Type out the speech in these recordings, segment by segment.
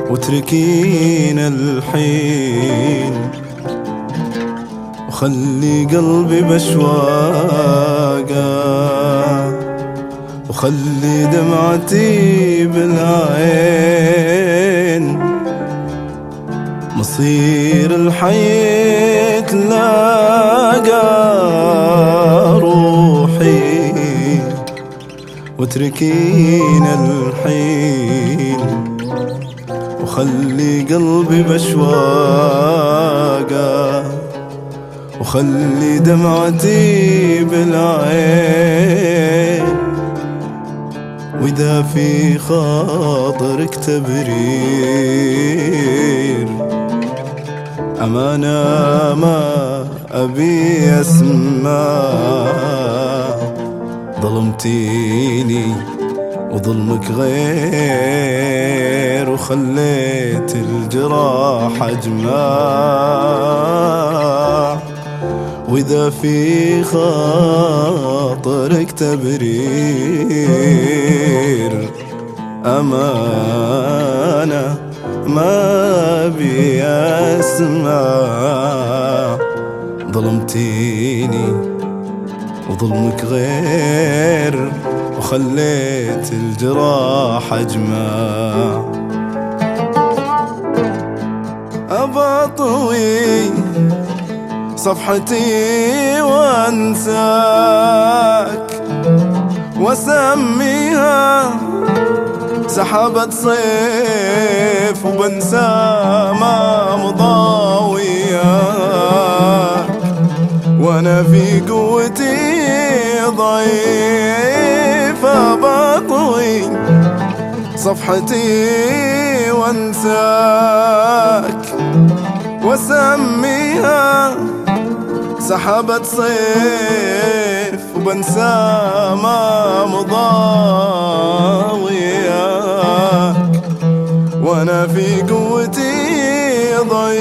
واتركينا الحين، وخلي قلبي بشواقه، وخلي دمعتي بالعين. مصير الحي تلاقى روحي، واتركينا الحين، وخلي قلبي بشواقه، وخلي دمعتي بالعين. وإذا في خاطرك تبرير، أمانة ما أبي أسمع. ظلمتيني وظلمك غير، وخليت الجراح أجمع. وإذا في خاطرك تبرير، أمانة ما بي أسمع. ظلمتيني وظلمك غير، وخليت الجراح أجمع. أبطوي صفحتي وانساك، واسميها سحابة صيف، وبنسى ما مضى وياك. وانا في قوتي ضعيف، بطوي صفحتي وانساك، واسميها سحابة صيف، وبنسى ما مضى وياك. وانا في قوتي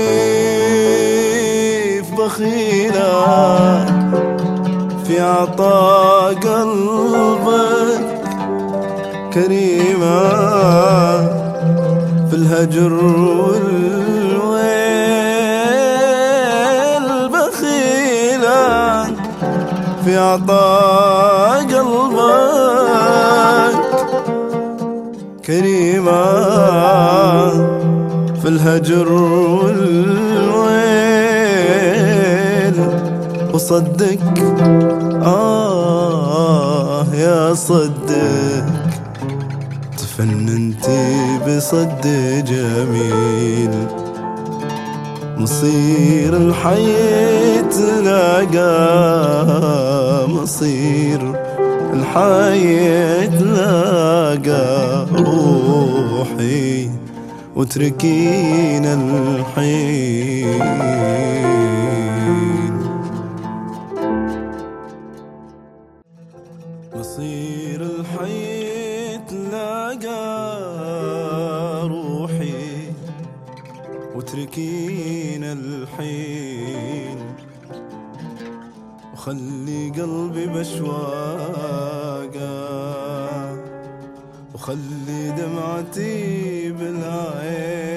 ضعيف، بخيلة في عطاء قلبك، كريمة في الهجر والويل. بخيلة في عطاء قلبك، كريمة في الهجر والويل. وصدق يا صدق، تفننتي بصد جميل. مصير الحي تلاقى، مصير الحي تلاقى روحي، واتركينا الحين. مصير الحي تلاقى روحي، واتركينا الحين، وخلي قلبي بشواقه، وخلي دمعتي بالعين.